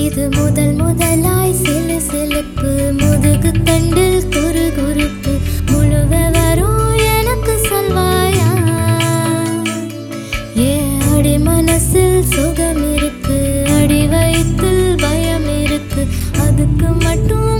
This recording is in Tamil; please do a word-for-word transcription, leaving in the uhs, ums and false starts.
இது முதல் முதலாய் சிலு சிலுப்பு முதுகு தண்டில் குறு குறுப்பு முழுவரும் எனக்கு சொல்வாயா ஏ அடி மனசில் சுகம் இருக்கு அடி வயிற்றில் பயம் இருக்கு அதுக்கு மட்டும்